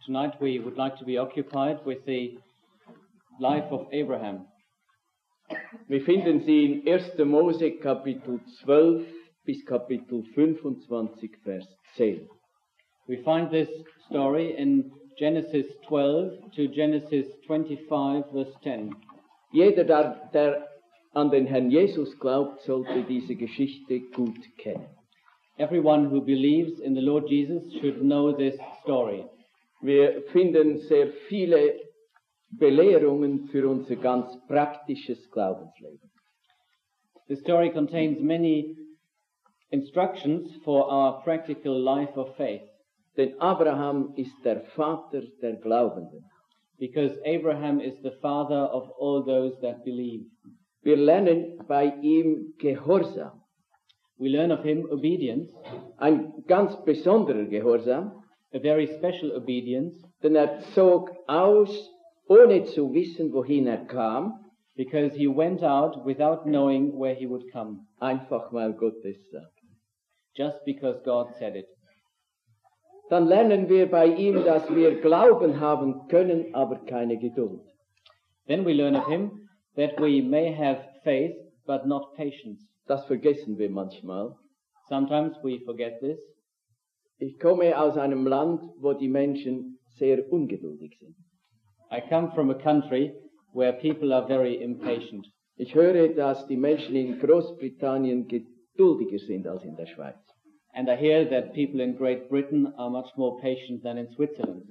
Tonight we would like to be occupied with the life of Abraham. Wir finden sie in 1. Mose Kapitel 12 bis Kapitel 25, Vers 10. We find this story in Genesis 12 to Genesis 25, verse 10. Jeder, der an den Herrn Jesus glaubt, sollte diese Geschichte gut kennen. Everyone who believes in the Lord Jesus should know this story. Wir finden sehr viele Belehrungen für unser ganz praktisches Glaubensleben. The story contains many instructions for our practical life of faith. Denn Abraham ist der Vater der Glaubenden. Because Abraham is the father of all those that believe. Wir lernen bei ihm Gehorsam. We learn of him obedience, Ein ganz besonderer Gehorsam, a very special obedience, denn er zog aus, ohne zu wissen, wohin er kam, because he went out without knowing where he would come, einfach weil Gott es sagt. just because God said it. Dann lernen wir bei ihm, dass wir Glauben haben können, aber keine Geduld. Then we learn of him that we may have faith, but not patience. Das vergessen wir manchmal. Sometimes we forget this. Ich komme aus einem Land, wo die Menschen sehr ungeduldig sind. I come from a country where people are very impatient. Ich höre, dass die Menschen in Großbritannien geduldiger sind als in der Schweiz. And I hear that people in Great Britain are much more patient than in Switzerland.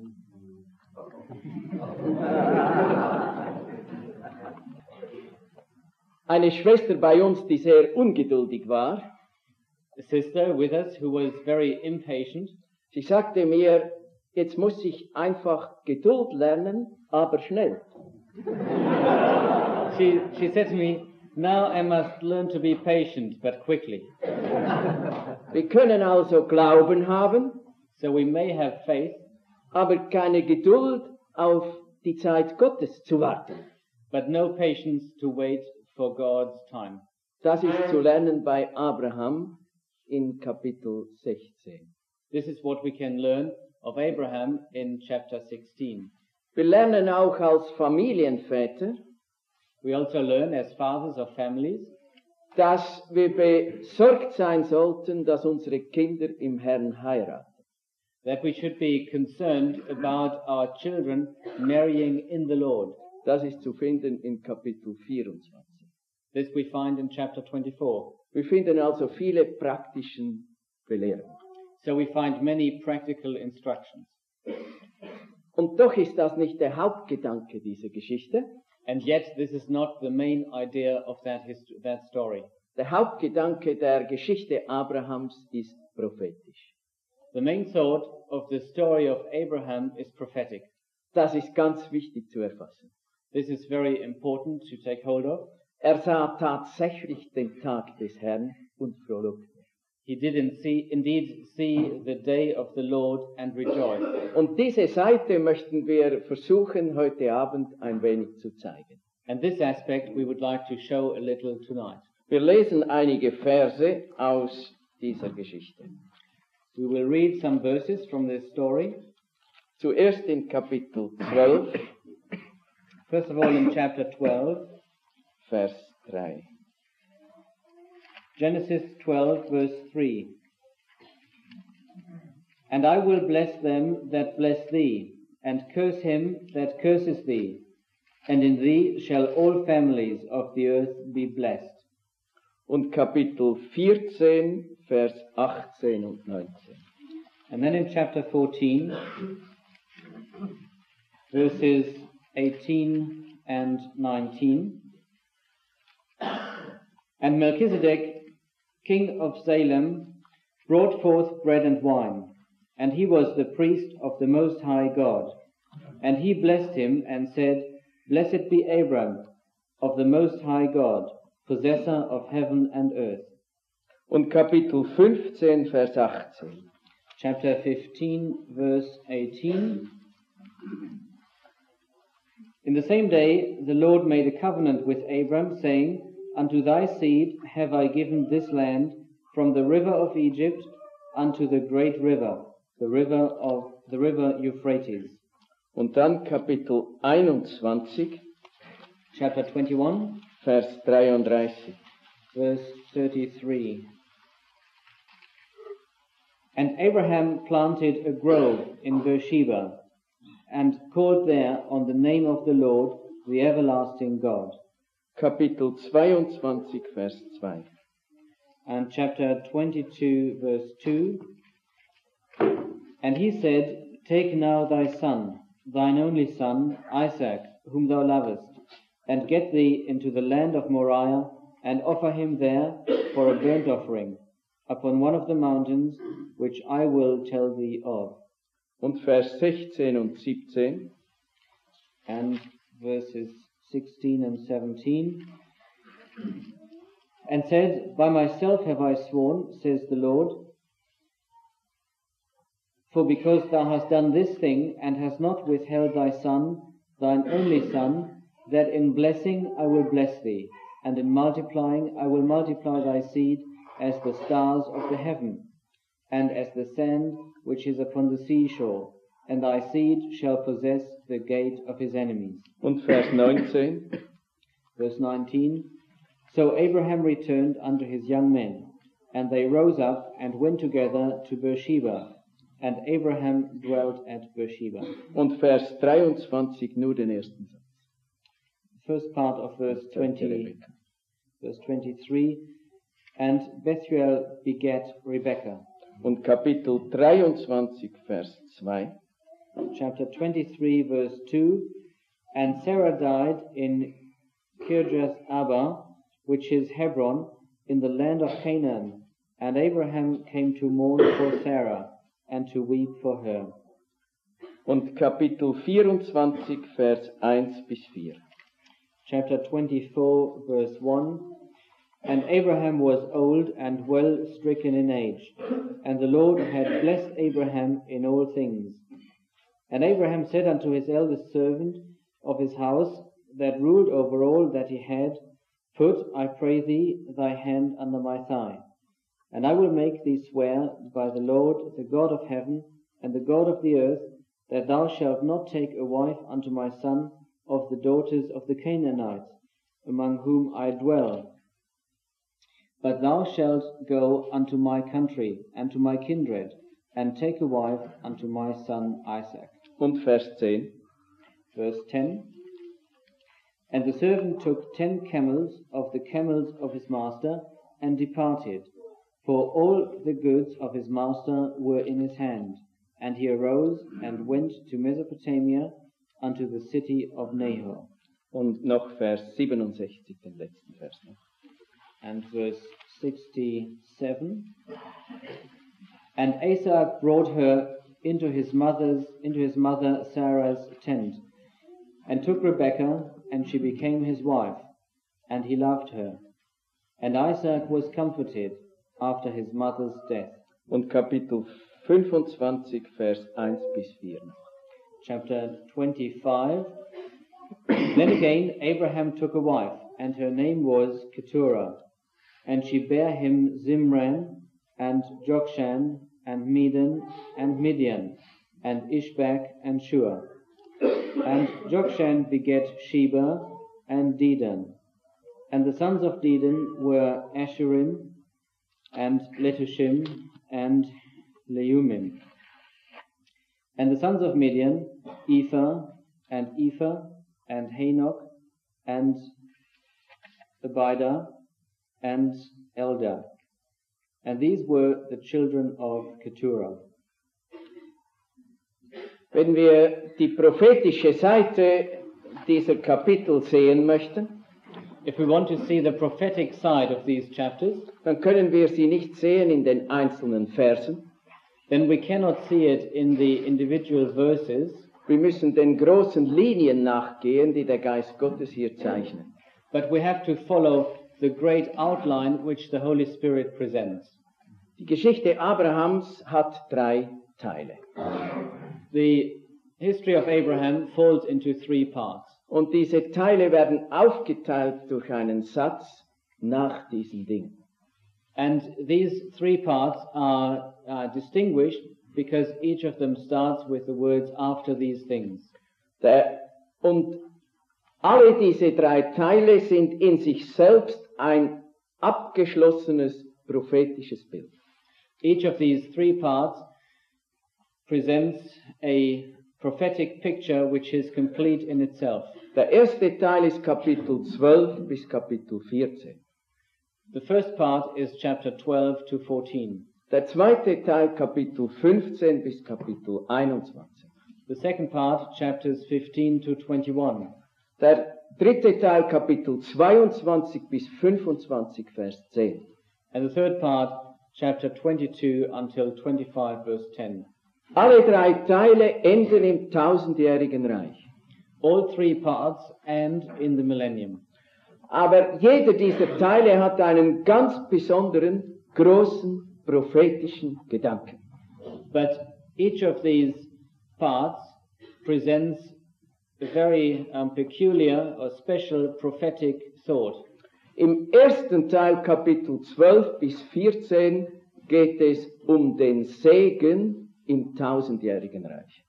Eine Schwester bei uns, die sehr ungeduldig war, A sister with us who was very impatient, sie sagte mir, jetzt muss ich einfach Geduld lernen, aber schnell. she said to me, now I must learn to be patient, but quickly. Wir können also Glauben haben, So we may have faith, aber keine Geduld auf die Zeit Gottes zu warten. but no patience to wait for God's time. Das ist zu lernen bei Abraham in Kapitel 16. This is what we can learn of Abraham in chapter 16. Wir lernen auch als Familienväter, We also learn as fathers of families dass wir besorgt sein sollten, dass unsere Kinder im Herrn heiraten. that we should be concerned about our children marrying in the Lord. Das ist zu finden in Kapitel 24. This we find in chapter 24. Wir finden also viele praktischen Belehrungen. So we find many practical instructions. Und doch ist das nicht der Hauptgedanke dieser Geschichte. And yet this is not the main idea of that story. Der Hauptgedanke der Geschichte Abrahams ist prophetisch. The main thought of the story of Abraham is prophetic. Das ist ganz wichtig zu erfassen. This is very important to take hold of. Er sah tatsächlich den Tag des Herrn und frohlockte. He did indeed see the day of the Lord and rejoice. Und diese Seite möchten wir versuchen, heute Abend ein wenig zu zeigen. And this aspect we would like to show a little tonight. Wir lesen einige Verse aus dieser Geschichte. We will read some verses from this story. Zuerst in Kapitel 12, First of all in chapter 12, Vers 3. Genesis 12, verse 3. And I will bless them that bless thee, and curse him that curses thee, and in thee shall all families of the earth be blessed. Und Kapitel 14, Vers 18 und 19. And then in chapter 14, verses 18 and 19. And Melchizedek, king of Salem, brought forth bread and wine, and he was the priest of the Most High God. And he blessed him and said, Blessed be Abram of the Most High God, possessor of heaven and earth. Und Kapitel 15, Vers 18. Chapter 15, verse 18. In the same day the Lord made a covenant with Abram, saying, Unto thy seed have I given this land, from the river of Egypt unto the great river, the river Euphrates. Und dann Kapitel 21, chapter 21, Vers 33. verse 33. And Abraham planted a grove in Beersheba, and called there on the name of the Lord, the everlasting God. Kapitel 22, Vers 2. And chapter 22, verse 2. And he said, Take now thy son, thine only son, Isaac, whom thou lovest, and get thee into the land of Moriah, and offer him there for a burnt offering, upon one of the mountains which I will tell thee of. Und Vers 16 und 17. And verses 16 and 17. And said, By myself have I sworn, says the Lord, for because thou hast done this thing, and hast not withheld thy son, thine only son, that in blessing I will bless thee, and in multiplying I will multiply thy seed as the stars of the heaven, and as the sand which is upon the seashore, and thy seed shall possess the gate of his enemies. Und Vers 19. Verse 19. So Abraham returned unto his young men, and they rose up and went together to Beersheba, and Abraham dwelt at Beersheba. Und Vers 23 nur den ersten Satz. First part of verse 23. And Bethuel begat Rebekah. Und Kapitel 23, Vers 2. Chapter 23, verse 2. And Sarah died in Kirjath Arba, which is Hebron, in the land of Canaan. And Abraham came to mourn for Sarah, and to weep for her. Und Kapitel 24, Vers 1 bis 4. Chapter 24, verse 1. And Abraham was old and well stricken in age, and the Lord had blessed Abraham in all things. And Abraham said unto his eldest servant of his house, that ruled over all that he had, Put, I pray thee, thy hand under my thigh, and I will make thee swear by the Lord, the God of heaven, and the God of the earth, that thou shalt not take a wife unto my son of the daughters of the Canaanites, among whom I dwell. But thou shalt go unto my country, and to my kindred, and take a wife unto my son Isaac. Und Vers 10. Verse 10. And the servant took 10 camels of the camels of his master, and departed, for all the goods of his master were in his hand. And he arose, and went to Mesopotamia, unto the city of Nahor. Und noch Vers 67, den letzten Vers noch. And verse 67. And Isaac brought her into his mother Sarah's tent, and took Rebekah, and she became his wife, and he loved her. And Isaac was comforted after his mother's death. Und Kapitel 25, Vers 1 bis 4 noch. Chapter 25. Then again Abraham took a wife, and her name was Keturah, and she bare him Zimran, and Jokshan, and Medan, and Midian, and Ishbak, and Shua. And Jokshan begat Sheba, and Dedan. And the sons of Dedan were Asherim, and Letushim, and Leumim. And the sons of Midian, Ephah, and Hanok, and Abidah, and Eldah. And these were the children of Keturah. Wenn wir die prophetische Seite dieser Kapitel sehen möchten, If we want to see the prophetic side of these chapters, dann können wir sie nicht sehen in den einzelnen Versen. then we cannot see it in the individual verses, Wir müssen den großen Linien nachgehen, die der Geist Gottes hier zeichnet. but we have to follow the great outline which the Holy Spirit presents. Die Geschichte Abrahams hat 3 Teile. The history of Abraham falls into 3 parts. Und diese Teile werden aufgeteilt durch einen Satz nach diesen Dingen. And these 3 parts are distinguished because each of them starts with the words after these things. Und alle diese drei Teile sind in sich selbst ein abgeschlossenes prophetisches Bild. Each of these three parts presents a prophetic picture which is complete in itself. Der erste Teil ist Kapitel 12 bis Kapitel 14. The first part is chapter 12 to 14. Der zweite Teil Kapitel 15 bis Kapitel 21. The second part, chapters 15 to 21. Der dritte Teil Kapitel 22 bis 25 Vers 10. And the third part, chapter 22 until 25 verse 10. Alle drei Teile enden im tausendjährigen Reich. All three parts end in the millennium. Aber jeder dieser Teile hat einen ganz besonderen, großen, prophetischen Gedanken. But each of these parts presents a very peculiar or special prophetic thought. Im ersten Teil Kapitel 12 bis 14 geht es um den Segen im tausendjährigen Reich.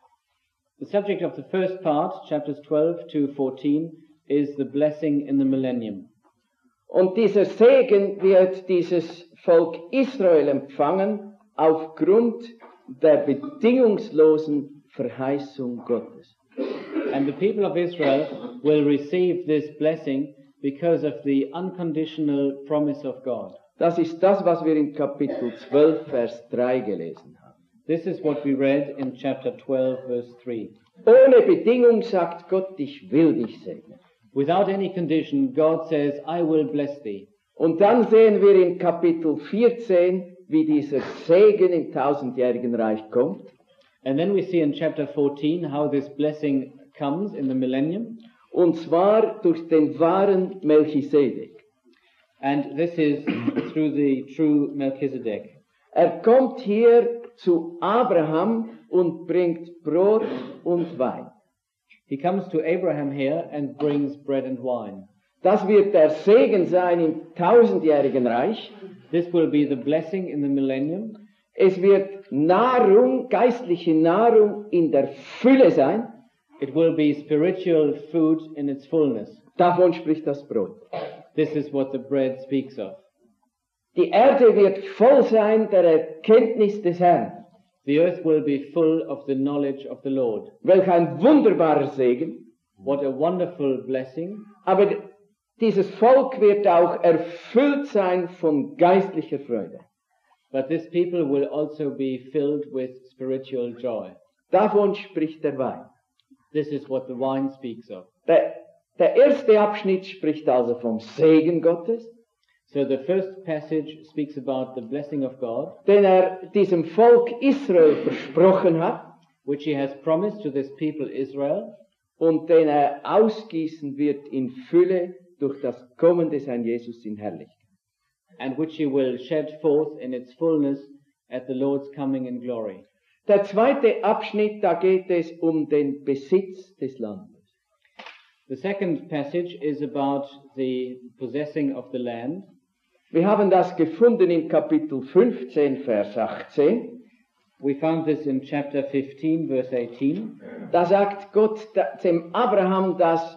The subject of the first part, chapters 12 to 14, is the blessing in the millennium. Und dieser Segen wird dieses Volk Israel empfangen aufgrund der bedingungslosen Verheißung Gottes. And the people of Israel will receive this blessing because of the unconditional promise of God. Das ist das, was wir in Kapitel 12, Vers 3 gelesen haben. This is what we read in chapter 12, verse 3. Ohne Bedingung sagt Gott, ich will dich segnen. Without any condition, God says, I will bless thee. Und dann sehen wir in Kapitel 14, wie dieser Segen im tausendjährigen Reich kommt. And then we see in chapter 14 how this blessing comes in the millennium. Und zwar durch den wahren Melchisedek. And this is through the true Melchizedek. Kommt hier zu Abraham und bringt Brot und Wein. He comes to Abraham here and brings bread and wine. Das wird der Segen sein im tausendjährigen Reich. This will be the blessing in the millennium. Es wird Nahrung, geistliche Nahrung in der Fülle sein. It will be spiritual food in its fullness. Davon spricht das Brot. This is what the bread speaks of. Die Erde wird voll sein der Erkenntnis des Herrn. The earth will be full of the knowledge of the Lord. Welch ein wunderbarer Segen. What a wonderful blessing. Aber dieses Volk wird auch erfüllt sein von geistlicher Freude. But this people will also be filled with spiritual joy. Davon spricht der Wein. This is what the wine speaks of. Der erste Abschnitt spricht also vom Segen Gottes, So the first passage speaks about the blessing of God, den diesem Volk Israel versprochen hat which he has promised to this people Israel, und den ausgießen wird in Fülle durch das Kommen des Herrn Jesus in Herrlichkeit. and which he will shed forth in its fullness at the Lord's coming in glory. Der zweite Abschnitt, da geht es um den Besitz des Landes. The second passage is about the possessing of the land. Wir haben das gefunden in Kapitel 15, Vers 18. We found this in chapter 15, verse 18. Da sagt Gott dem Abraham, dass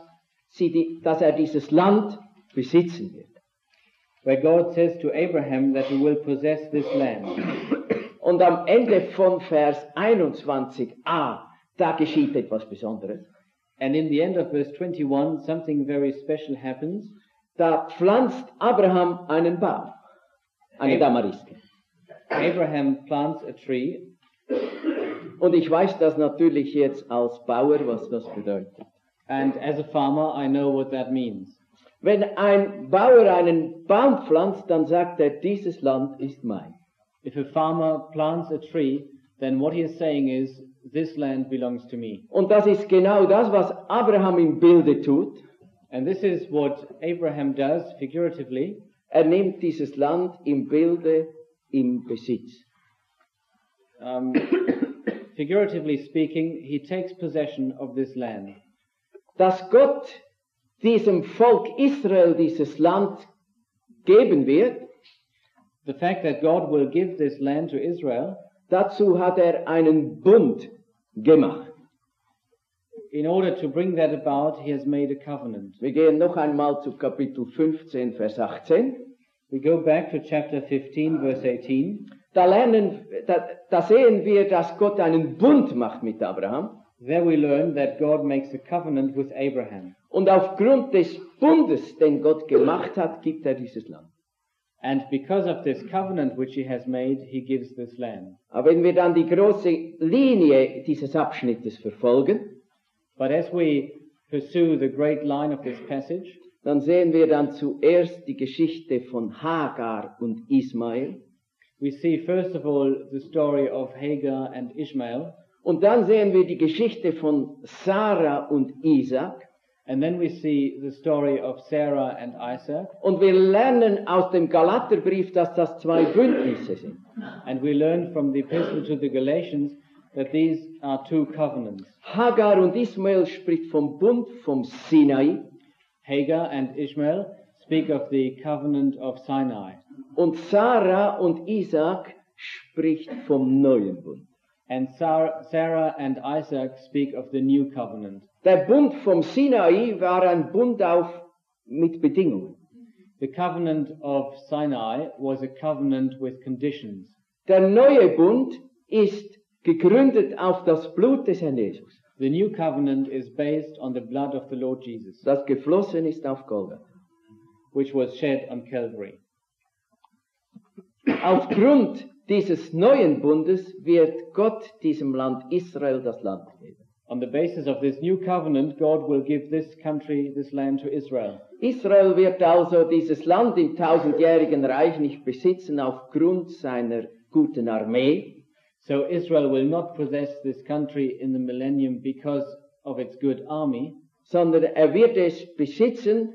er dieses Land besitzen wird. Where God says to Abraham that he will possess this land. Und am Ende von Vers 21a, da geschieht etwas Besonderes. And in the end of verse 21, something very special happens. Da pflanzt Abraham einen Baum, eine Tamariske. Abraham plants a tree. Und ich weiß das natürlich jetzt als Bauer, was das bedeutet. And as a farmer, I know what that means. Wenn ein Bauer einen Baum pflanzt, dann sagt er, dieses Land ist mein. If a farmer plants a tree, then what he is saying is, this land belongs to me. Und das ist genau das, was Abraham im Bilde tut. And this is what Abraham does figuratively. Er nimmt dieses Land im Bilde im Besitz. Figuratively speaking, he takes possession of this land. Dass Gott diesem Volk Israel dieses Land geben wird, The fact that God will give this land to Israel, dazu hat er einen Bund gemacht. in order to bring that about, he has made a covenant. Wir gehen noch einmal zu Kapitel 15, Vers 18. We go back to chapter 15, verse 18. Da sehen wir, dass Gott einen Bund macht mit Abraham. There we learn that God makes a covenant with Abraham. Und aufgrund des Bundes, den Gott gemacht hat, gibt er dieses Land. And because of this covenant which he has made, he gives this land. Aber wenn wir dann die große Linie dieses Abschnittes verfolgen, But as we pursue the great line of this passage, dann sehen wir dann zuerst die Geschichte von Hagar und Ismael. we see first of all the story of Hagar and Ishmael, Und dann sehen wir die Geschichte von Sarah und Isaac. and then we see the story of Sarah and Isaac, Und wir lernen aus dem Galaterbrief, dass das zwei Bündnisse sind. and we learn from the epistle to the Galatians that these are two covenants. Hagar und Ismael spricht vom Bund vom Sinai. Hagar and Ishmael speak of the covenant of Sinai, Und Sarah und Isaac spricht vom neuen Bund. and Sarah and Isaac speak of the new covenant. Der Bund vom Sinai war ein Bund mit Bedingungen. The covenant of Sinai was a covenant with conditions. Der neue Bund ist gegründet auf das Blut des Herrn Jesus, The new covenant is based on the blood of the Lord Jesus, das geflossen ist auf Golgatha. which was shed on Calvary. Aufgrund dieses neuen Bundes wird Gott diesem Land Israel das Land geben. On the basis of this new covenant, God will give this country, this land to Israel. Israel wird also dieses Land im tausendjährigen Reich nicht besitzen aufgrund seiner guten Armee, So Israel will not possess this country in the millennium because of its good army, sondern wird es besitzen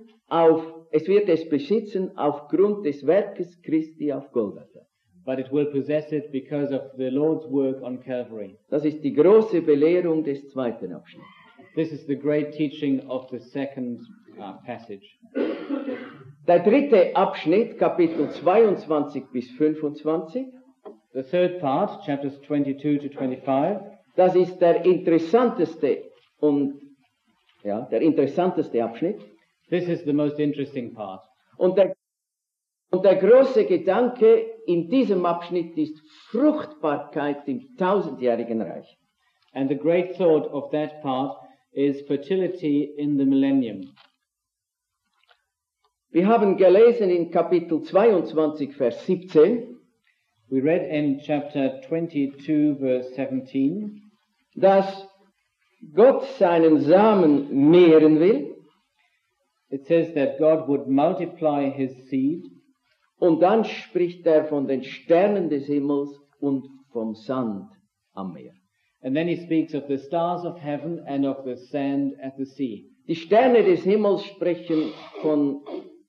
aufgrund des Werkes Christi auf Golgatha. but it will possess it because of the Lord's work on Calvary. Das ist die große Belehrung des zweiten Abschnitts. This is the great teaching of the second passage. Der dritte Abschnitt, Kapitel 22 bis 25, The third part, chapters 22 to 25, das ist der interessanteste Abschnitt. this is the most interesting part. Und der große Gedanke in diesem Abschnitt ist Fruchtbarkeit im tausendjährigen Reich. And the great thought of that part is fertility in the millennium. Wir haben gelesen in Kapitel 22, Vers 17, We read in chapter 22, verse 17, dass Gott seinen Samen mehren will. it says that God would multiply his seed, Und dann spricht er von den Sternen des Himmels und vom Sand am Meer. and then he speaks of the stars of heaven and of the sand at the sea. Die Sterne des Himmels sprechen von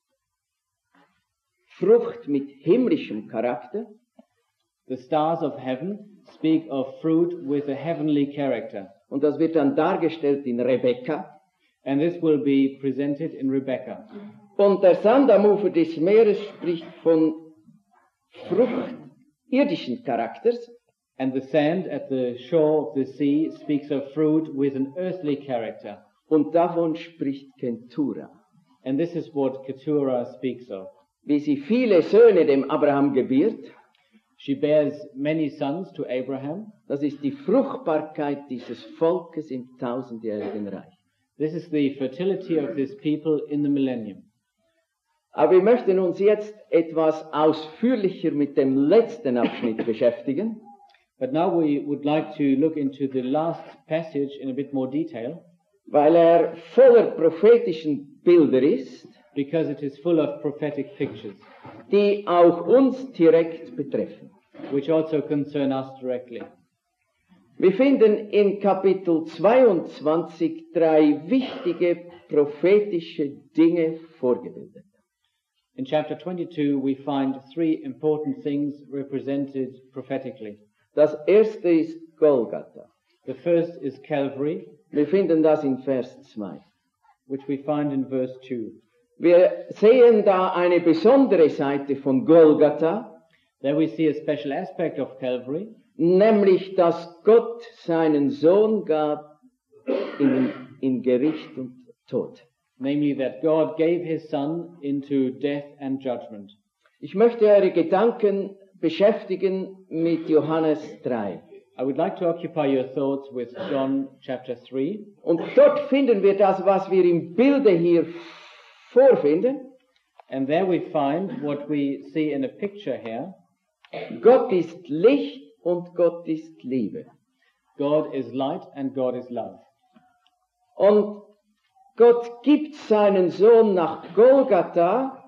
Frucht mit himmlischem Charakter. The stars of heaven speak of fruit with a heavenly character, Und das wird dann dargestellt in Rebekka. and this will be presented in Rebekah. Und der Sand am Ufer des Meeres spricht von Frucht irdischen Charakters. And the sand at the shore of the sea speaks of fruit with an earthly character. Und davon spricht Kentura. And this is what Keturah speaks of. Wie sie viele Söhne dem Abraham gebiert, She bears many sons to Abraham. das ist die Fruchtbarkeit dieses Volkes im tausendjährigen Reich. This is the fertility of this people in the millennium. Aber wir möchten uns jetzt etwas ausführlicher mit dem letzten Abschnitt beschäftigen, But now we would like to look into the last passage in a bit more detail, weil voller prophetischen Bilder ist, because it is full of prophetic pictures, die auch uns direkt betreffen. which also concern us directly. Wir finden in Kapitel 22 drei wichtige prophetische Dinge vorgebildet. In chapter 22, we find three important things represented prophetically. Das erste ist Golgatha. The first is Calvary, Wir finden das in Vers 2. which we find in verse 2. Wir sehen da eine besondere Seite von Golgatha, There we see a special aspect of Calvary, nämlich dass Gott seinen Sohn gab in Gericht und Tod. Namely, that God gave his Son into death and judgment. Ich möchte eure Gedanken beschäftigen mit Johannes 3. I would like to occupy your thoughts with John chapter 3. Und dort finden wir das, was wir im Bilde hier vorfinden. And there we find what we see in a picture here. Gott ist Licht und Gott ist Liebe. God is light and God is love. Und Gott gibt seinen Sohn nach Golgatha.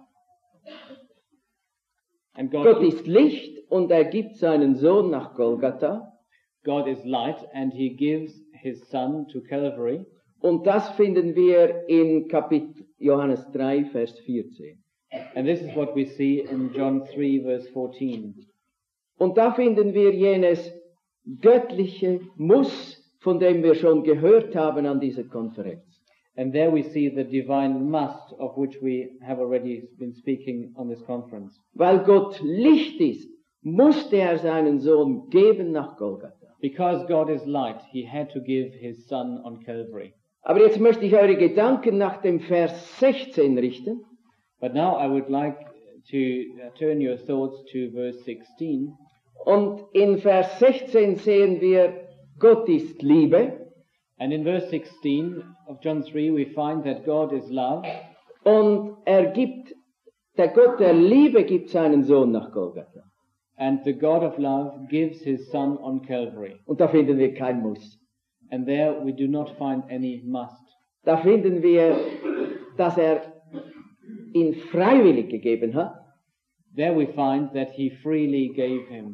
And Gott ist Licht und er gibt seinen Sohn nach Golgatha. God is light and he gives his Son to Calvary. Und das finden wir in Kapitel Johannes 3, Vers 14. And this is what we see in John 3 verse 14. Und da finden wir jenes göttliche Muss, von dem wir schon gehört haben an dieser Konferenz. And there we see the divine must of which we have already been speaking on this conference. Weil Gott Licht ist, musste er seinen Sohn geben nach Golgatha. Because God is light, he had to give his Son on Calvary. Aber jetzt möchte ich eure Gedanken nach dem Vers 16 richten. But now I would like to turn your thoughts to verse 16. Und in Vers 16 sehen wir, Gott ist Liebe. And in verse 16 of John 3 we find that God is love. Und der Gott der Liebe gibt seinen Sohn nach Golgatha. And the God of love gives his Son on Calvary. Und da finden wir kein Muss. And there we do not find any must. Da finden wir, dass er ihn freiwillig gegeben hat. There we find that he freely gave him.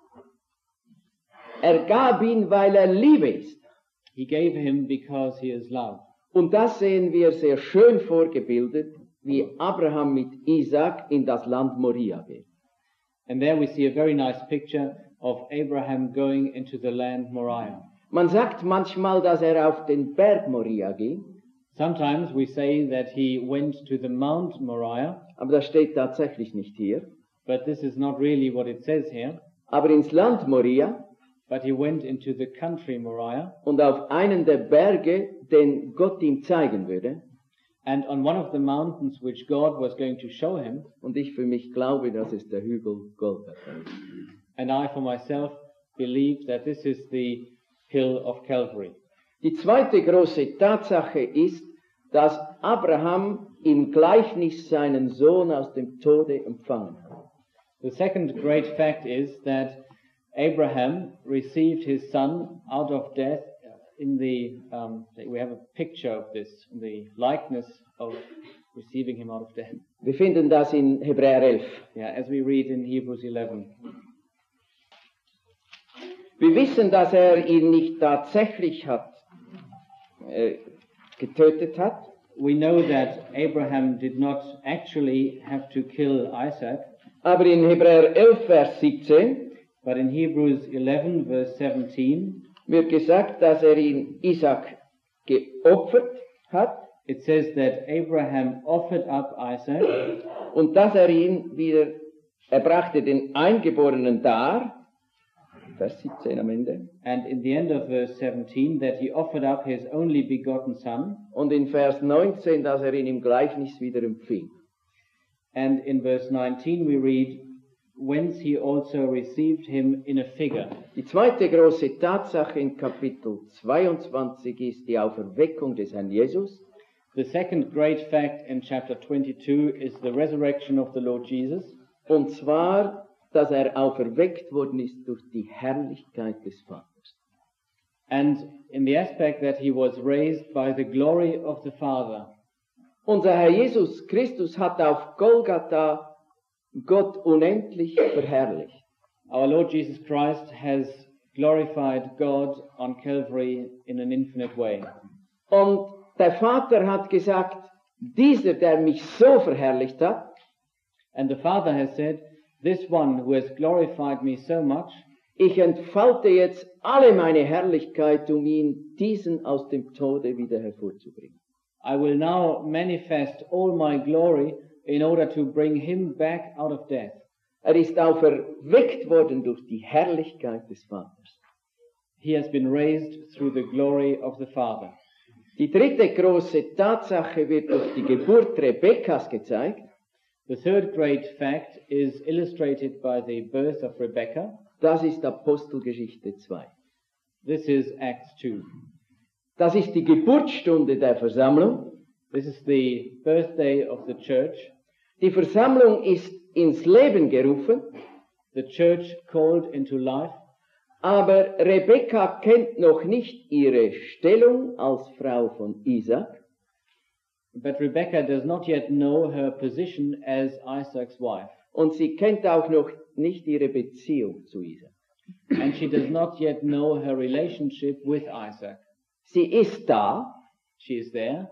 Er gab ihn, weil er Liebe ist. He gave him because he is love. Und das sehen wir sehr schön vorgebildet, wie Abraham mit Isaac in das Land Moria geht. And there we see a very nice picture of Abraham going into the land Moriah. Man sagt manchmal, dass er auf den Berg Moria ging, Sometimes we say that he went to the Mount Moriah, aber das steht tatsächlich nicht hier. but this is not really what it says here. Aber ins Land Moria But he went into the country Moriah, und auf einen der Berge, den Gott ihm zeigen würde. and on one of the mountains which God was going to show him, Und ich für mich glaube, dass es der Hügel Golgatha ist. and I for myself believe that this is the hill of Calvary. Die zweite große Tatsache ist, dass Abraham im Gleichnis seinen Sohn aus dem Tode empfangen hat. The second great fact is that Abraham received his son out of death in we have a picture of this, in the likeness of receiving him out of death. Wir finden das in Hebräer 11. Yeah, as we read in Hebrews 11. Wir wissen, dass er ihn nicht tatsächlich getötet hat, We know that Abraham did not actually have to kill Isaac, aber in Hebräer 11, Vers 17 but in Hebrews 11 verse 17, wird gesagt, dass er ihn Isaac geopfert hat it says that Abraham offered up Isaac, und dass er brachte den Eingeborenen dar, Vers 17 am Ende, and in the end of verse 17 that he offered up his only begotten son, und in Vers 19, dass er ihn im Gleichnis wieder empfing. and in verse 19 we read, whence he also received him in a figure. Die zweite große Tatsache in Kapitel 22 ist die Auferweckung des Herrn Jesus. The second great fact in chapter 22 is the resurrection of the Lord Jesus, Und zwar, dass er auferweckt worden ist durch die Herrlichkeit des Vaters. and in the aspect that he was raised by the glory of the Father. Unser Herr Jesus Christus hat auf Golgatha Gott unendlich verherrlicht. Our Lord Jesus Christ has glorified God on Calvary in an infinite way. Und der Vater hat gesagt, dieser, der mich so verherrlicht hat, And the Father has said, this one who has glorified me so much, ich entfalte jetzt alle meine Herrlichkeit, um ihn, diesen aus dem Tode wieder hervorzubringen. I will now manifest all my glory in order to bring him back out of death. Er ist auferweckt worden durch die Herrlichkeit des Vaters. He has been raised through the glory of the Father. Die dritte große Tatsache wird durch die Geburt Rebekkas gezeigt. The third great fact is illustrated by the birth of Rebekah. Das ist Apostelgeschichte 2. This is Acts 2. Das ist die Geburtsstunde der Versammlung. This is the birthday of the church. Die Versammlung ist ins Leben gerufen, The church called into life. aber Rebekka kennt noch nicht ihre Stellung als Frau von Isaac. But Rebekah does not yet know her position as Isaac's wife. Und sie kennt auch noch nicht ihre Beziehung zu Isaac. And she does not yet know her relationship with Isaac. Sie ist da, She is there,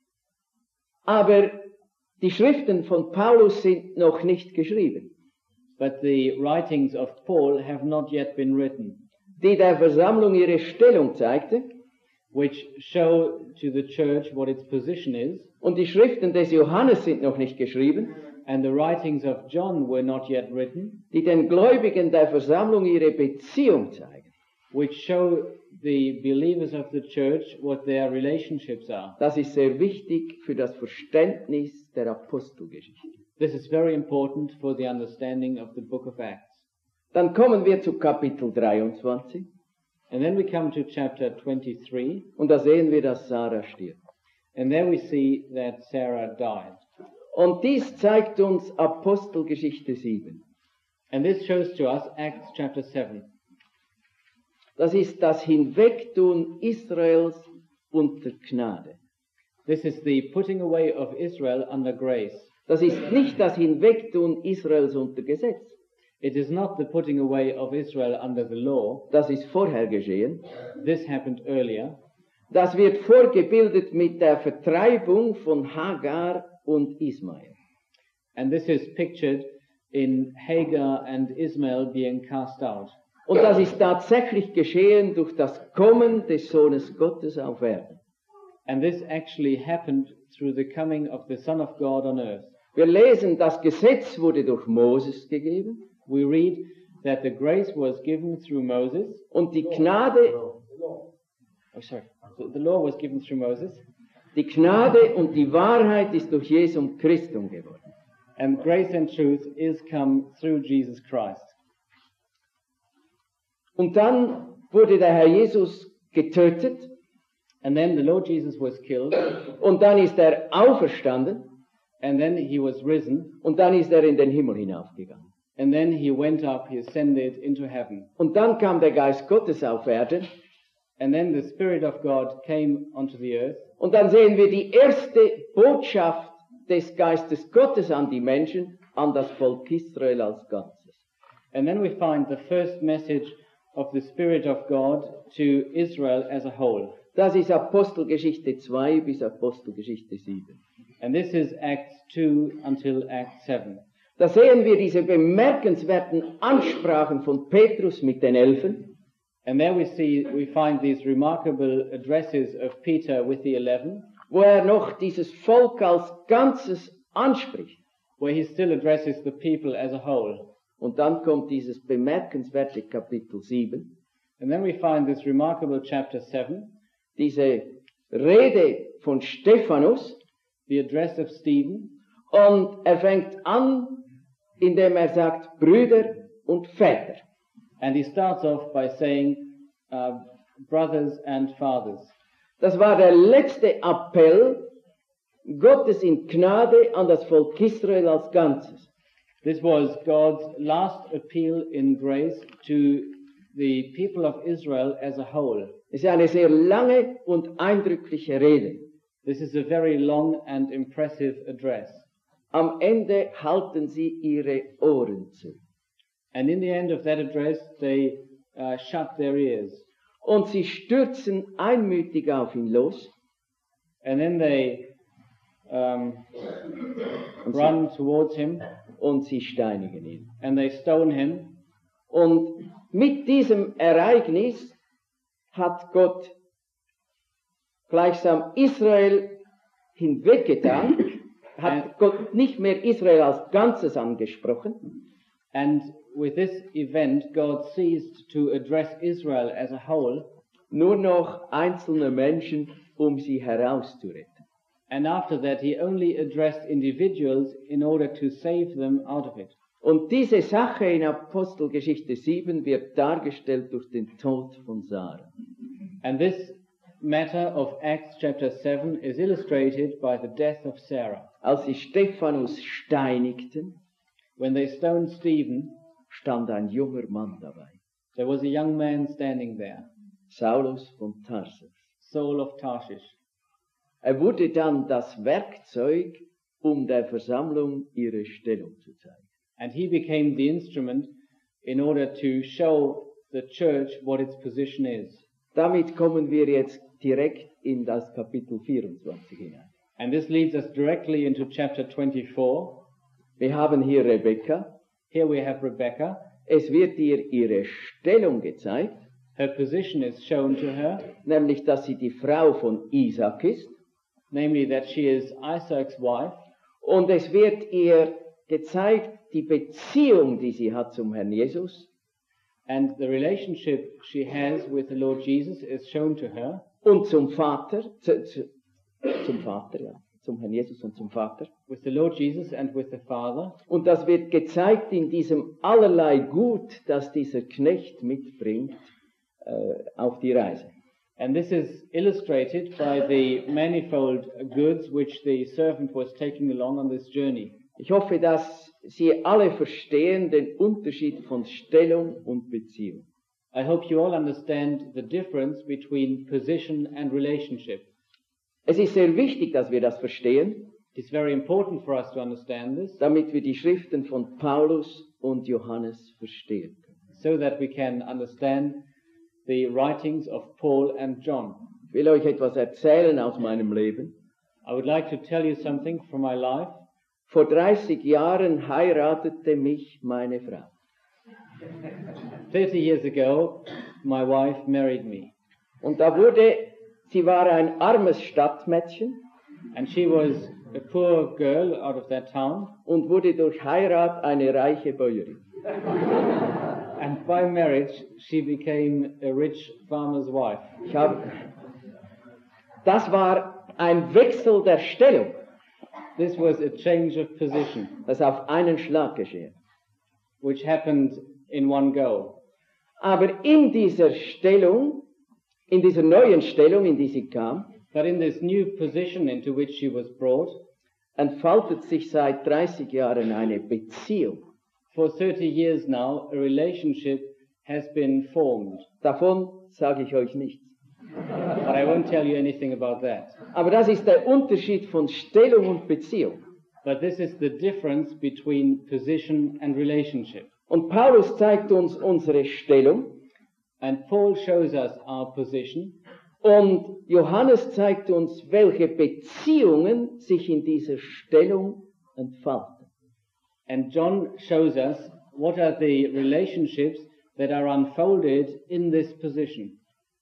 aber die Schriften von Paulus sind noch nicht geschrieben, but the writings of Paul have not yet been written, die der Versammlung ihre Stellung zeigte. which show to the church what its position is. Und die Schriften des Johannes sind noch nicht geschrieben, And the writings of John were not yet written, die den Gläubigen der Versammlung ihre Beziehung zeigen. which show the believers of the church what their relationships are. Das ist sehr wichtig für das Verständnis der Apostelgeschichte. This is very important for the understanding of the book of Acts. Dann kommen wir zu Kapitel 23 And then we come to chapter 23, und da sehen wir, dass Sarah stirbt. and there we see that Sarah died. Und dies zeigt uns Apostelgeschichte 7. And this shows to us Acts chapter 7. Das ist das Hinwegtun Israels unter Gnade. This is the putting away of Israel under grace. Das ist nicht das Hinwegtun Israels unter Gesetz. It is not the putting away of Israel under the law. Das ist vorher geschehen. This happened earlier. Das wird vorgebildet mit der Vertreibung von Hagar und Ismael. And this is pictured in Hagar and Ismael being cast out. Und das ist tatsächlich geschehen durch das Kommen des Sohnes Gottes auf Erden. And this actually happened through the coming of the Son of God on earth. Wir lesen, das Gesetz wurde durch Moses gegeben We read that the grace was given through Moses. und die Gnade, The law was given through Moses. die Gnade und die Wahrheit ist durch Jesum Christum geworden. And grace and truth is come through Jesus Christ. Und dann wurde der Herr Jesus getötet And then the Lord Jesus was killed. und dann ist er auferstanden And then he was risen. und dann ist er in den Himmel hinaufgegangen. And then he went up, he ascended into heaven. Und dann kam der Geist Gottes auf Erden And then the Spirit of God came onto the earth. und dann sehen wir die erste Botschaft des Geistes Gottes an die Menschen, an das Volk Israel als Ganzes. And then we find the first message of the Spirit of God to Israel as a whole. Das ist Apostelgeschichte 2 bis Apostelgeschichte 7. And this is Acts 2 until Acts 7. Da sehen wir diese bemerkenswerten Ansprachen von Petrus mit den Elfen. And there we find these remarkable addresses of Peter with the 11, Wo er noch dieses Volk als Ganzes anspricht. where he still addresses the people as a whole. Und dann kommt dieses bemerkenswerte Kapitel 7, And then we find this remarkable chapter 7, diese Rede von Stephanus. the address of Stephen. Und er fängt an, indem er sagt, Brüder und Väter. And he starts off by saying, brothers and fathers. Das war der letzte Appell Gottes in Gnade an das Volk Israel als Ganzes. This was God's last appeal in grace to the people of Israel as a whole. Es ist eine sehr lange und eindrückliche Rede. This is a very long and impressive address. Am Ende halten sie ihre Ohren zu. And in the end of that address, they shut their ears. Und sie stürzen einmütig auf ihn los. And then they run towards him Und sie steinigen ihn. and they stone him. Und mit diesem Ereignis hat Gott gleichsam Israel hinweggetan, hat Gott nicht mehr Israel als Ganzes angesprochen, And with this event, God ceased to address Israel as a whole. nur noch einzelne Menschen, sie herauszuretten. And after that, he only addressed individuals in order to save them out of it. Und diese Sache in Apostelgeschichte 7 wird dargestellt durch den Tod von Sarah. And this matter of Acts chapter 7 is illustrated by the death of Sarah. Als sie Stephanus steinigten, When they stoned Stephen, stand ein junger Mann dabei, there was a young man standing there, Saulus von Tarsus. Saul of Tarshish. Wurde dann das Werkzeug, um der Versammlung ihre Stellung zu zeigen. And he became the instrument in order to show the church what its position is. Damit kommen wir jetzt direkt in das Kapitel 24 hinein. And this leads us directly into chapter 24. Wir haben hier Rebekka. Here we have Rebecca. Es wird ihr ihre Stellung gezeigt, Her position is shown to her, nämlich dass sie die Frau von Isaak ist. namely that she is Isaac's wife. Und es wird ihr gezeigt, die Beziehung, die sie hat zum Herrn Jesus And the relationship she has with the Lord Jesus is shown to her, und zum Vater, zum Vater, ja, zum Herrn Jesus und zum Vater. with the Lord Jesus and with the Father. Und das wird gezeigt in diesem allerlei Gut, das dieser Knecht mitbringt auf die Reise. And this is illustrated by the manifold goods which the servant was taking along on this journey. Ich hoffe, dass Sie alle verstehen den Unterschied von Stellung und Beziehung. I hope you all understand the difference between position and relationship. Es ist sehr wichtig, dass wir das verstehen, It's very important for us to understand this damit wir die Schriften von Paulus und Johannes verstehen können. so that we can understand the writings of Paul and John. Ich will euch etwas erzählen aus meinem Leben. I would like to tell you something from my life. Vor 30 Jahren heiratete mich meine Frau. 30 years ago, my wife married me. Und sie war ein armes Stadtmädchen And she was a poor girl out of that town. und wurde durch Heirat eine reiche Bäuerin. And by marriage, she became a rich farmer's wife. Das war ein Wechsel der Stellung, This was a change of position, das auf einen Schlag geschehen. which happened in one go. Aber in dieser Stellung, in dieser neuen Stellung, in die sie kam, But in this new position into which she was brought, entfaltet sich seit 30 Jahren eine Beziehung. for 30 years now, a relationship has been formed. Davon sage ich euch nichts. But I won't tell you anything about that. Aber das ist der Unterschied von Stellung und Beziehung. But this is the difference between position and relationship. Und Paulus zeigt uns unsere Stellung And Paul shows us our position, und Johannes zeigt uns, welche Beziehungen sich in dieser Stellung entfalten. and John shows us what are the relationships that are unfolded in this position.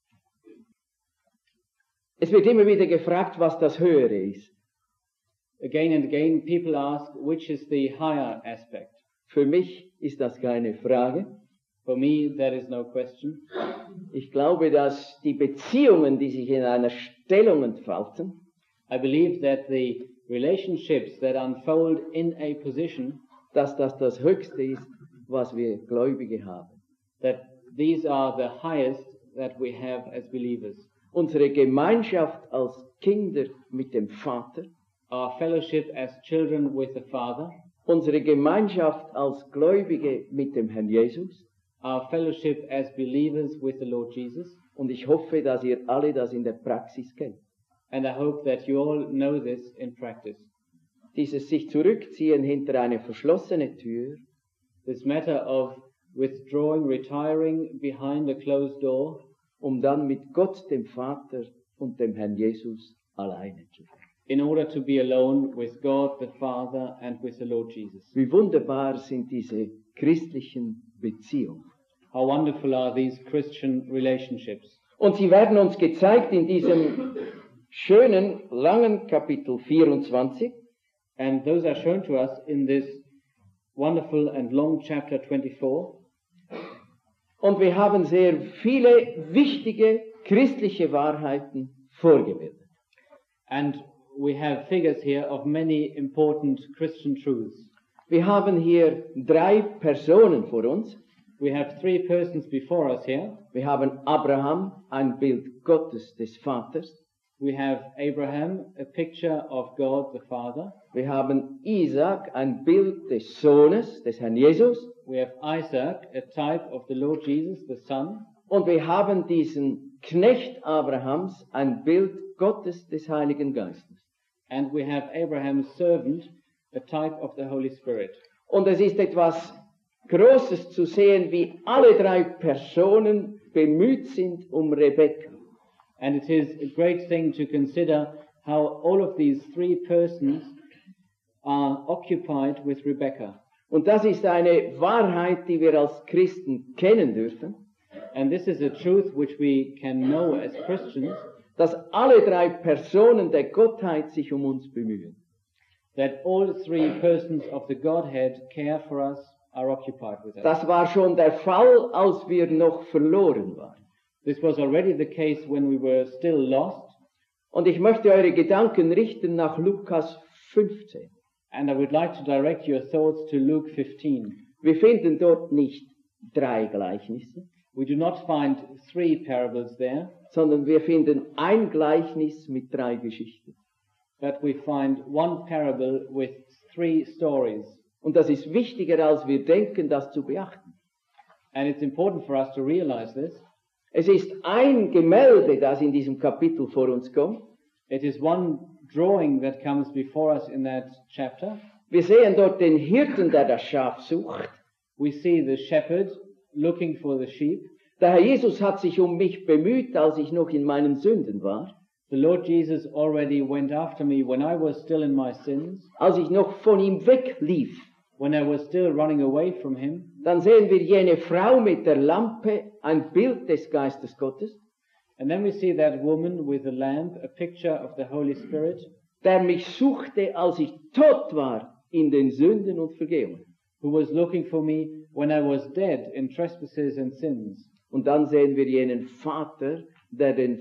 Es wird immer wieder gefragt, was das Höhere ist. Again and again, people ask, which is the higher aspect? Für mich ist das keine Frage. For me, that is no question. Ich glaube, dass die Beziehungen, die sich in einer Stellung entfalten, I believe that the relationships that unfold in a position, dass das Höchste ist, was wir Gläubige haben. that these are the highest that we have as believers. Unsere Gemeinschaft als Kinder mit dem Vater, Our fellowship as children with the Father, unsere Gemeinschaft als Gläubige mit dem Herrn Jesus. our fellowship as believers with the Lord Jesus, Und ich hoffe, dass ihr alle das in der Praxis kennt. and I hope that you all know this in practice. Dieses sich zurückziehen hinter eine verschlossene Tür, This matter of withdrawing, retiring behind a closed door, um dann mit Gott, dem Vater und dem Herrn Jesus alleine zu sein. in order to be alone with God the Father and with the Lord Jesus. Wie wunderbar sind diese christlichen Beziehungen. How wonderful are these Christian relationships. Und sie werden uns gezeigt in diesem schönen, langen Kapitel 24. And those are shown to us in this wonderful and long chapter 24. Und wir haben sehr viele wichtige christliche Wahrheiten vorgebildet. And we have figures here of many important Christian truths. Wir haben hier 3 Personen vor uns. We have 3 persons before us here. Wir haben Abraham, ein Bild Gottes des Vaters. We have Abraham, a picture of God the Father. Wir haben Isaac, ein Bild des Sohnes, des Herrn Jesus. We have Isaac, a type of the Lord Jesus, the Son. Und wir haben diesen Knecht Abrahams, ein Bild Gottes des Heiligen Geistes. And we have Abraham's servant, a type of the Holy Spirit. Und es ist etwas Großes zu sehen, wie alle 3 Personen bemüht sind Rebekka. And it is a great thing to consider how all of these 3 persons are occupied with Rebekah. Und das ist eine Wahrheit, die wir als Christen kennen dürfen, And this is a truth which we can know as Christians, dass alle 3 Personen der Gottheit sich uns bemühen. that all 3 persons of the Godhead care for us, are occupied with us. Das war schon der Fall, als wir noch verloren waren. This was already the case when we were still lost, Und ich möchte eure Gedanken richten nach Lukas 15. and I would like to direct your thoughts to Luke 15. Wir finden dort nicht 3 Gleichnisse, We do not find 3 parables there, sondern wir finden ein Gleichnis mit 3 Geschichten. but we find one parable with 3 stories. Und das ist wichtiger, als wir denken, das zu beachten. And it's important for us to realize this. Es ist ein Gemälde, das in diesem Kapitel vor uns kommt. It is one drawing that comes before us in that chapter. Wir sehen dort den Hirten, der das Schaf sucht. We see the shepherd looking for the sheep. Der Herr Jesus hat sich mich bemüht, als ich noch in meinen Sünden war, The Lord Jesus already went after me when I was still in my sins, als ich noch von ihm weglief. when I was still running away from him. Dann sehen wir jene Frau mit der Lampe, ein Bild des Geistes Gottes, And then we see that woman with a lamp, a picture of the Holy Spirit, der mich suchte, als ich tot war in den Sünden und Vergehungen. who was looking for me when I was dead in trespasses and sins. Und dann sehen wir jenen Vater, der den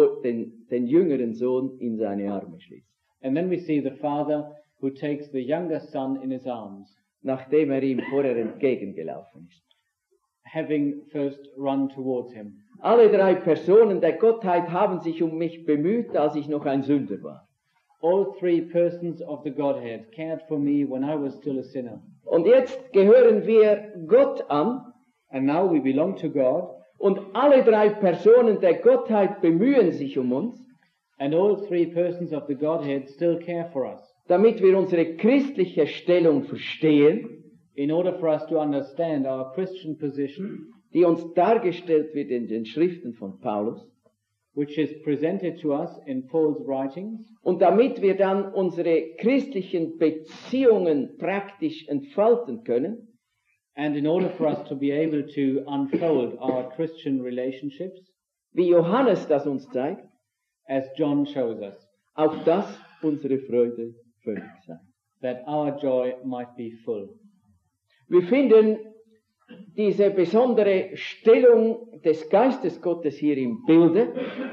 jüngeren Sohn in seine Arme schließt, And then we see the father who takes the younger son in his arms, nachdem ihm vorher entgegengelaufen ist. having first run towards him. Alle 3 Personen der Gottheit haben sich mich bemüht, als ich noch ein Sünder war. All 3 persons of the Godhead cared for me when I was still a sinner. Und jetzt gehören wir Gott an, And now we belong to God, und alle 3 Personen der Gottheit bemühen sich uns, and all 3 persons of the Godhead still care for us, damit wir unsere christliche Stellung verstehen, in order for us to understand our Christian position, die uns dargestellt wird in den Schriften von Paulus, which is presented to us in Paul's writings, und damit wir dann unsere christlichen Beziehungen praktisch entfalten können, and in order for us to be able to unfold our Christian relationships, wie Johannes das uns zeigt, as John shows us, auf dass unsere Freude völlig sei. that our joy might be full. Wir finden diese besondere Stellung des Geistes Gottes hier im Bilde.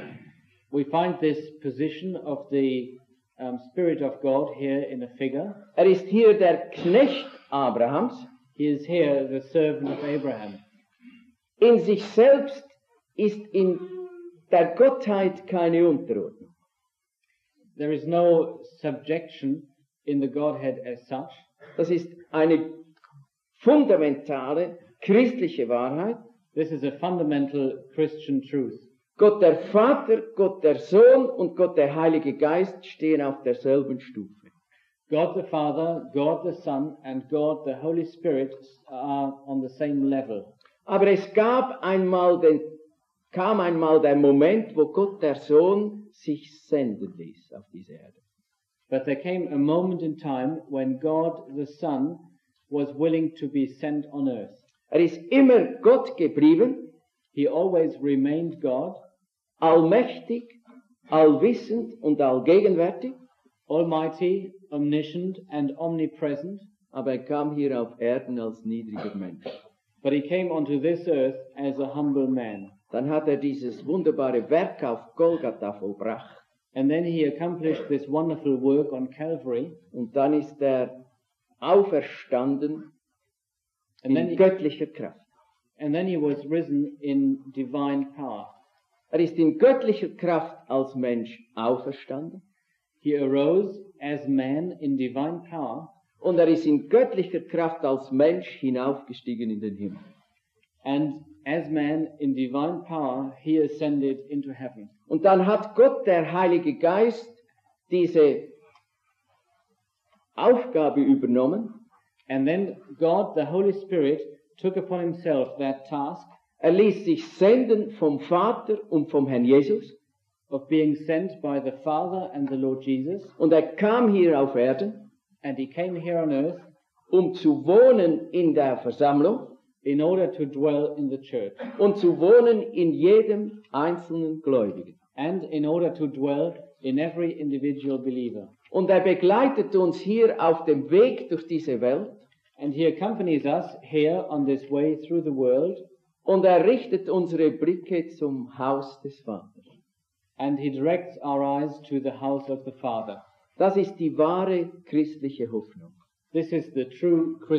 We find this position of the Spirit of God here in a figure. Er ist hier der Knecht Abrahams. He is here the servant of Abraham. In sich selbst ist in der Gottheit keine Unterordnung. There is no subjection in the Godhead as such. Das ist eine fundamentale christliche Wahrheit. This is a fundamental Christian truth. Gott der Vater, Gott der Sohn und Gott der Heilige Geist stehen auf derselben Stufe. God the Father, God the Son, and God the Holy Spirit are on the same level. Aber es kam einmal der Moment, wo Gott der Sohn sich senden ließ auf diese Erde. But there came a moment in time when God the Son was willing to be sent on earth. Er ist immer Gott geblieben, He always remained God, allmächtig, allwissend und allgegenwärtig, almighty, omniscient, and omnipresent. aber er kam hier auf Erden als niedriger Mensch. But he came onto this earth as a humble man. Dann hat er dieses wunderbare Werk auf Golgatha vollbracht. And then he accomplished this wonderful work on Calvary. Und dann ist er auferstanden And then in göttlicher Kraft. And then he was risen in divine power. Er ist in göttlicher Kraft als Mensch auferstanden. He arose as man in divine power. Und er ist in göttlicher Kraft als Mensch hinaufgestiegen in den Himmel. And as man in divine power, he ascended into heaven. Und dann hat Gott, der Heilige Geist, diese Aufgabe übernommen. And then God, the Holy Spirit, took upon himself that task. Er ließ sich senden vom Vater und vom Herrn Jesus. Of being sent by the Father and the Lord Jesus. Und er kam hier auf Erden, And he came here on earth um zu wohnen in der Versammlung in order to dwell in the church. und zu wohnen in jedem einzelnen Gläubigen. And in order to dwell in every individual believer. Und er begleitet uns hier auf dem Weg durch diese Welt. And he accompanies us here on this way through the world. Und er richtet unsere Blicke zum Haus des Vaters. And he directs our eyes to the house of the Father. Das ist die wahre christliche Hoffnung. This is the true Christian.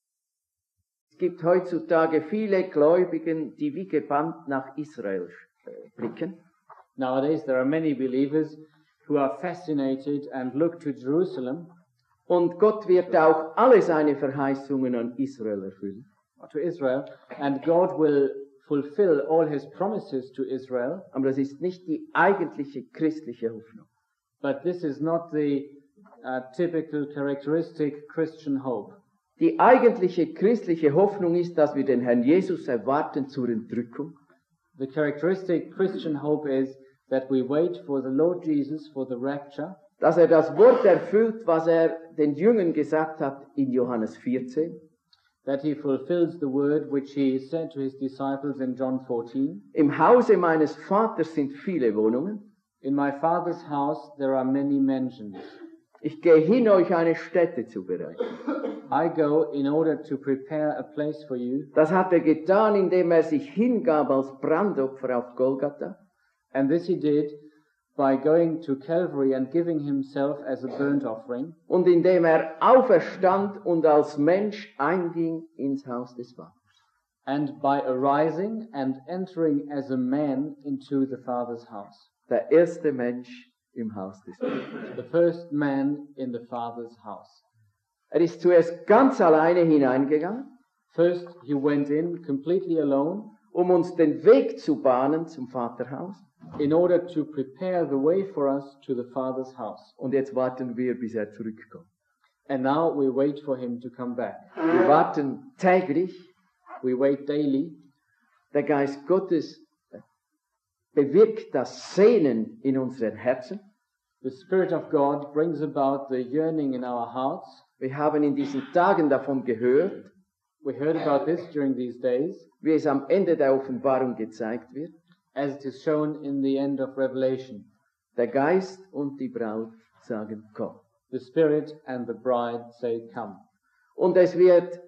Es gibt heutzutage viele Gläubigen, die wie gebannt nach Israel blicken. Nowadays there are many believers who are fascinated and look to Jerusalem. Und Gott wird auch alle seine Verheißungen an Israel erfüllen. To Israel, and God will fulfill all his promises to Israel. Aber das ist nicht die eigentliche christliche Hoffnung. But this is not the typical characteristic Christian hope. Die eigentliche christliche Hoffnung ist, dass wir den Herrn Jesus erwarten zur Entrückung. The characteristic Christian hope is that we wait for the Lord Jesus for the rapture. Dass das Wort erfüllt, was den Jüngern gesagt hat in Johannes 14. That he fulfills the word which he said to his disciples in John 14. Im Hause meines Vaters sind viele Wohnungen. In my Father's house there are many mansions. Ich gehe hin, euch eine Stätte zu bereiten. I go in order to prepare a place for you. Das hat er getan, indem er sich hingab als Brandopfer auf Golgatha. And this he did by going to Calvary and giving himself as a burnt offering. Und indem er auferstand und als Mensch einging ins Haus des Vaters. And by arising and entering as a man into the Father's house. Der erste Mensch im Haus des Vaters. The first man in the Father's house. Er ist zuerst ganz alleine hineingegangen, First he went in completely alone, um uns den Weg zu bahnen zum Vaterhaus. in order to prepare the way for us to the Father's house. Und jetzt warten wir, bis er zurückkommt. And now we wait for him to come back. Wir warten täglich. We wait daily. Der Geist Gottes bewirkt das Sehnen in unseren Herzen. The Spirit of God brings about the yearning in our hearts. Wir haben in diesen Tagen davon gehört, We heard about this during these days, wie es am Ende der Offenbarung gezeigt wird. as it is shown in the end of Revelation. Der Geist und die Braut sagen, komm. The Spirit and the bride say, come. Und es wird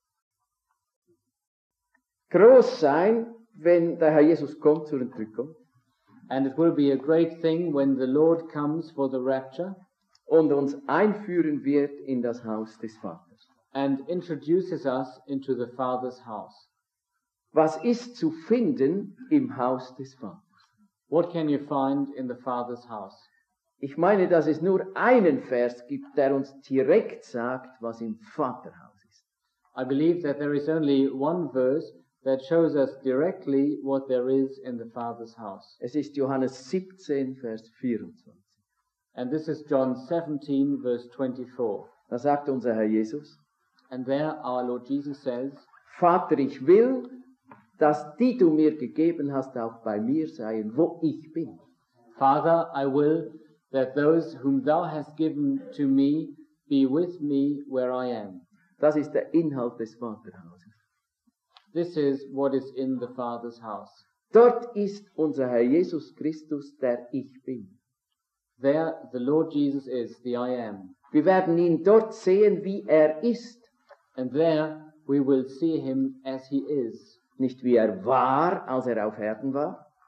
groß sein, wenn der Herr Jesus kommt zur Entrückung And it will be a great thing when the Lord comes for the rapture und uns einführen wird in das Haus des Vaters. and introduces us into the Father's house. Was ist zu finden im Haus des Vaters? What can you find in the Father's house? Ich meine, dass es nur einen Vers gibt, der uns direkt sagt, was im Vaterhaus ist. I believe that there is only one verse that shows us directly what there is in the Father's house. Es ist Johannes 17, Vers 24. And this is John 17, verse 24. Da sagt unser Herr Jesus, And there our Lord Jesus says, Vater, ich will, dass die du mir gegeben hast, auch bei mir seien, wo ich bin. Father, I will that those whom thou hast given to me be with me where I am. Das ist der Inhalt des Vaterhauses. This is what is in the Father's house. Dort ist unser Herr Jesus Christus, der ich bin. There the Lord Jesus is, the I am. Wir werden ihn dort sehen, wie er ist. And there we will see him as he is. Nicht wie er war, als er auf Erden war,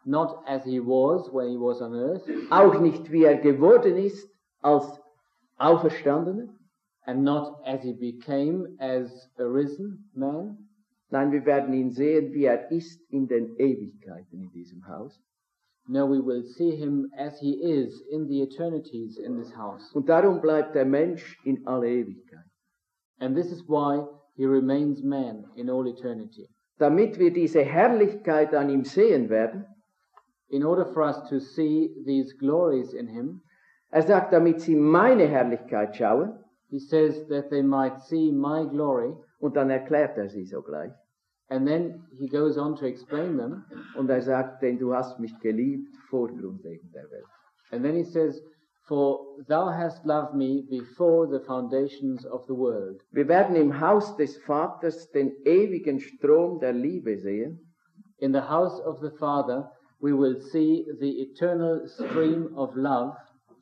not as he was when he was on earth, auch nicht wie er geworden ist als Auferstandener. and not as he became as a risen man. Nein, wir werden ihn sehen, wie er ist in den Ewigkeiten in diesem Haus. No, we will see him as he is in the eternities in this house. Und darum bleibt der Mensch in alle Ewigkeit. And this is why he remains man in all eternity. Damit wir diese Herrlichkeit an ihm sehen werden, In order for us to see these glories in him, er sagt, damit sie meine Herrlichkeit schauen, he says that they might see my glory, und dann erklärt er sie sogleich. and then he goes on to explain them, Und er sagt, denn du hast mich geliebt vor Grundlegung der Welt. and then he says, for thou hast loved me before the foundations of the world. Wir werden im Haus des Vaters den ewigen Strom der Liebe sehen, In the house of the Father we will see the eternal stream of love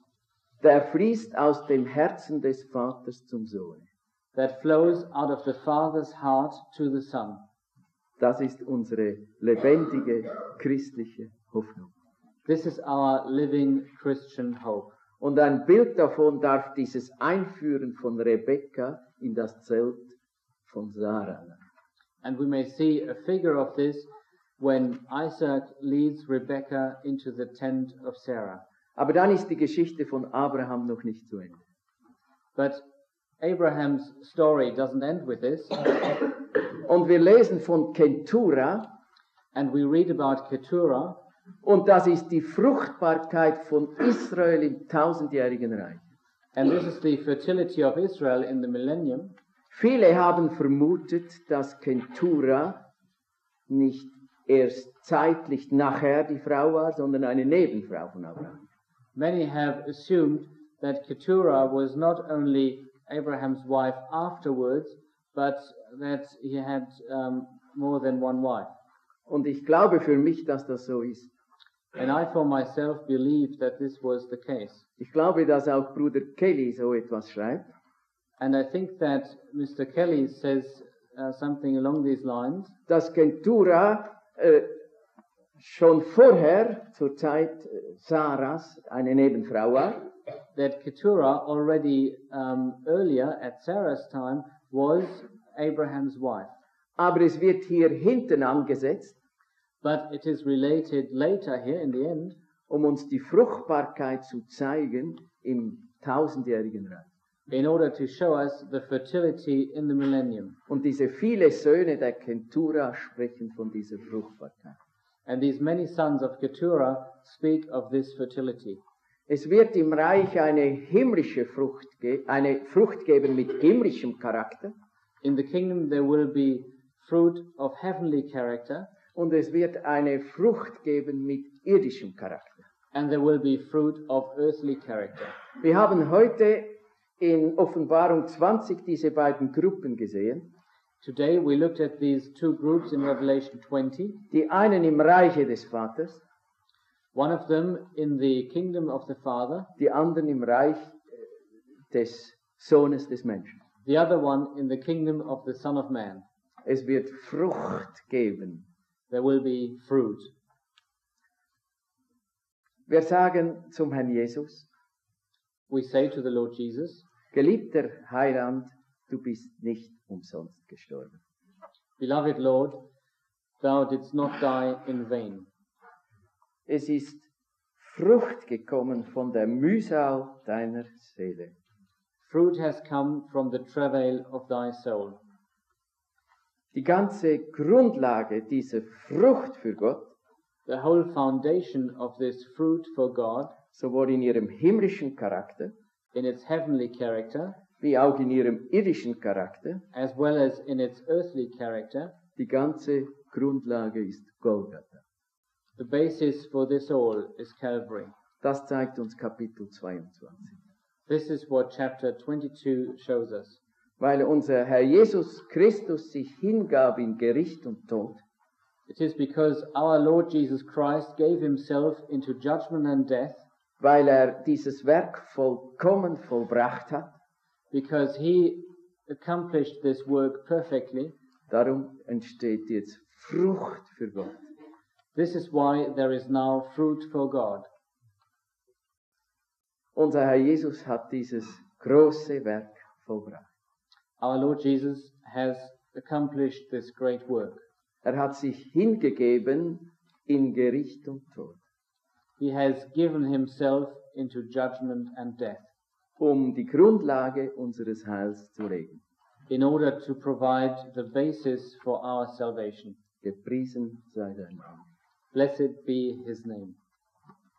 der fließt aus dem Herzen des Vaters zum Sohn. that flows out of the Father's heart to the Son. Das ist unsere lebendige christliche Hoffnung. This is our living Christian hope. Und ein Bild davon darf dieses Einführen von Rebekka in das Zelt von Sarah. And we may see a figure of this when Isaac leads Rebekah into the tent of Sarah. Aber dann ist die Geschichte von Abraham noch nicht zu Ende. But Abraham's story doesn't end with this, Und wir lesen von Ketura, and we read about Keturah, und das ist die Fruchtbarkeit von Israel im tausendjährigen Reich. and this is the fertility of Israel in the millennium. Viele haben vermutet, dass Ketura nicht erst zeitlich nachher die Frau war, sondern eine Nebenfrau von Abraham. Many have assumed that Keturah was not only Abraham's wife afterwards, but that he had more than one wife. Und ich glaube für mich, dass das so ist. And I for myself believe that this was the case. Ich glaube, dass auch Bruder Kelly so etwas schreibt. And I think that Mr. Kelly says something along these lines, Dass Ketura schon vorher, zur Zeit Sarahs, eine Nebenfrau war. that Keturah already earlier at Sarah's time was Abraham's wife. Aber es wird hier hinten angesetzt, But it is related later here in the end, um uns die Fruchtbarkeit zu zeigen im tausendjährigen Reich. in order to show us the fertility in the millennium. Und diese viele Söhne der Ketura sprechen von dieser Fruchtbarkeit. And these many sons of Keturah speak of this fertility. Es wird im Reich eine himmlische Frucht eine Frucht geben mit himmlischem Charakter, In the kingdom there will be fruit of heavenly character, und es wird eine Frucht geben mit irdischem Charakter. and there will be fruit of earthly character. Wir haben heute in Offenbarung 20 diese beiden Gruppen gesehen. Today we looked at these two groups in Revelation 20, Die einen im Reiche des Vaters, one of them in the kingdom of the Father, die anderen im Reich des Sohnes des Menschen. the other one in the kingdom of the Son of Man. Es wird Frucht geben. There will be fruit. Wir sagen zum Herrn Jesus, We say to the Lord Jesus, geliebter Heiland, du bist nicht umsonst gestorben. Beloved Lord, thou didst not die in vain. Es ist Frucht gekommen von der Mühsal deiner Seele. Fruit has come from the travail of thy soul. Die ganze Grundlage dieser Frucht für Gott, The whole foundation of this fruit for God, sowohl in ihrem himmlischen Charakter, in its heavenly character, wie auch in ihrem irdischen Charakter, as well as in its earthly character, die ganze Grundlage ist Golgatha. the basis for this all is Calvary. Das zeigt uns Kapitel 22. This is what chapter 22 shows us. Weil unser Herr Jesus Christus sich hingab in Gericht und Tod, It is because our Lord Jesus Christ gave himself into judgment and death, weil dieses Werk vollkommen vollbracht hat. because he accomplished this work perfectly. Darum entsteht jetzt Frucht für Gott. This is why there is now fruit for God. Unser Herr Jesus hat dieses große Werk vollbracht. Our Lord Jesus has accomplished this great work. Hat sich hingegeben in Gericht und Tod. He has given himself into judgment and death. Die Grundlage unseres Heils zu legen. In order to provide the basis for our salvation. Gepriesen sei sein Name. Blessed be his name.